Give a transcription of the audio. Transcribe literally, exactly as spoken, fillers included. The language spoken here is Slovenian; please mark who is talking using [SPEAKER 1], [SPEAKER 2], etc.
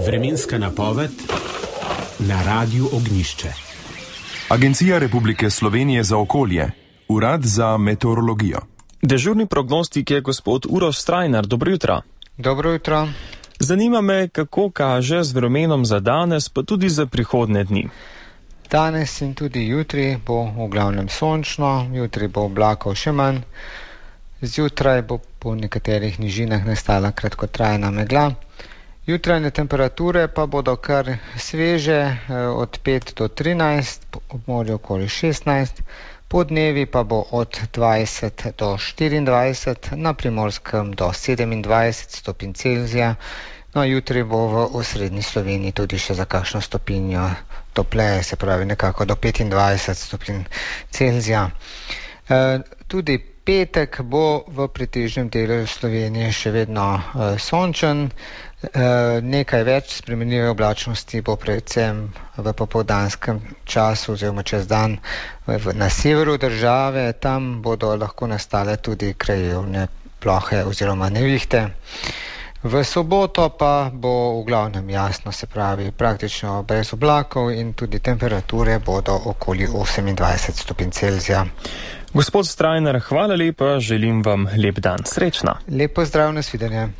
[SPEAKER 1] Vremenska napoved na Radiu Ognjišče.
[SPEAKER 2] Agencija Republike Slovenije za okolje, Urad za meteorologijo.
[SPEAKER 3] Dežurni prognostik je gospod Uroš Strajnar. Dobro jutro.
[SPEAKER 4] Dobro jutro.
[SPEAKER 3] Zanima me, kako kaže z vremenom za danes, pa tudi za prihodne dni.
[SPEAKER 4] Danes in tudi jutri bo v glavnem sončno, jutri bo oblakov še manj, zjutraj bo po nekaterih nižinah nastala kratkotrajna megla. Jutrajne temperature pa bodo kar sveže, od pet do trinajst, ob morju okoli šestnajst, podnevi pa bo od dvajset do štiriindvajset, na Primorskem do sedemindvajset stopinj Celzija. No, jutri bo v osrednji Sloveniji tudi še za kakšno stopinjo topleje, se pravi nekako do petindvajset stopinj Celzija. E, tudi petek bo v pretežnem delu Slovenije še vedno e, sončen. E, nekaj več spremenljive oblačnosti bo predvsem v popoldanskem času oziroma čez dan v, na severu države. Tam bodo lahko nastale tudi krajevne plohe oziroma nevihte. V soboto pa bo v glavnem jasno, se pravi praktično brez oblakov in tudi temperature bodo okoli osemindvajset stopinj Celzija.
[SPEAKER 3] Gospod Strajnar, hvala lepa, želim vam lep dan. Srečno.
[SPEAKER 4] Lep pozdrav, nasvidenje.